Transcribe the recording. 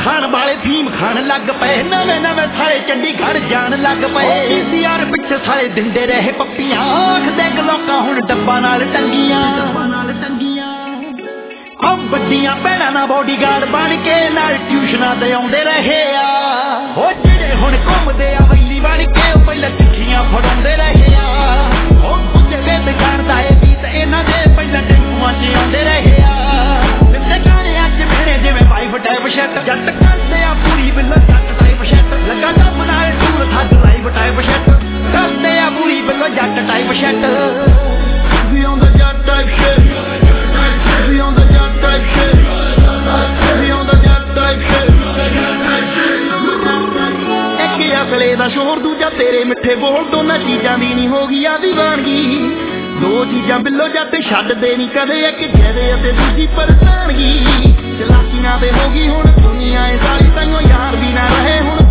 खाण वाले फीम खान लग पे नवे नवे सारे चंडीगढ़ जान लग पे पीसीआर पिछे सारे दिंदे रहे पप्पियां आख देख लोकां हुण डब्बा नाल टंगियां ਵੱਡੀਆਂ ਭੈਣਾਂ ਨਾਲ ਬੋਡੀਗਾਰਡ ਬਣ ਕੇ ਨਾਲ ਟਿਊਸ਼ਨਾਂ ਤੇ ਆਉਂਦੇ ਰਹੇ ਆ ਉਹ ਜਿਹੜੇ ਹੁਣ ਘੁੰਮਦੇ ਆ ਵੈਲੀ ਬਣ ਕੇ ਉਹ ਪਹਿਲਾਂ ਚਿੱਠੀਆਂ ਫੜਾਉਂਦੇ ਰਹੇ ਆ ਉਹ ਦੂਜੇ ਵੇਦ ਜਾਣਦਾ ਏ ਵੀ ਤੇ ਇਹਨਾਂ ਦੇ ਪਹਿਲਾਂ ਟੈਂਪੂਆਂ 'ਚ ਆਉਂਦੇ ਰਹੇ ਆ ਤੇ ਗਾਣਿਆਂ 'ਚ ਮੇਰੇ ਜਿਵੇਂ ਵਾਈਫ ਟਾਈਪ ਸ਼ੈਟ ਜੱਟ ਕਰਦੇ ਆ ਪੂਰੀ ਬਿੱਲੋ ਜੱਟ ਟਾਈਪ ਸ਼ੈਟ ਲੱਗਾ ਜੱਬ ਨਾਲ ਟੂਰ ਥੱਕ ਲਾਈਵ ਟਾਈਪ ਸ਼ੈਟ ਕਰਦੇ ਆ ਪੂਰੀ ਬਿੱਲੋ ਜੱਟ ਟਾਈਪ ਸ਼ੈਟ ਵੀ ਆਉਂਦਾ ਜੱਟ ਟਾਈਪ ਸ਼ੈਟ ਵੀ ਆਉਂਦਾ ਜੱਟ ਟਾਈਪ ਸ਼ੈਟ ਵੀ ਆਉਂਦਾ ਜੱਟ ਟਾਈਪ ਸ਼ੈਟ ਇੱਕ ਅਸਲੇ ਦਾ ਸ਼ੋਰ ਦੂਜਾ ਤੇਰੇ ਮਿੱਠੇ ਬੋਲ ਦੋਨਾਂ ਚੀਜ਼ਾਂ ਦੀ ਨਹੀਂ ਹੋ ਗਈ ਆ ਦੀਵਾਨਗੀ ਦੋ ਚੀਜ਼ਾਂ ਬਿੱਲੋ ਜੱਟ ਛੱਡਦੇ ਨਹੀਂ ਕਦੇ ਇੱਕ ਜਿਹਦੇ ਅਤੇ ਦੂਜੀ ਪਰੇਸ਼ਾਨਗੀ ਚਲਾਕੀਆਂ ਤੇ ਹੋ ਗਈ ਹੁਣ ਦੁਨੀਆ ਇਹ ਸਾਰੀ ਤੈਨੂੰ ਯਾਰ ਵੀ ਨਾ ਰਹੇ ਹੁਣ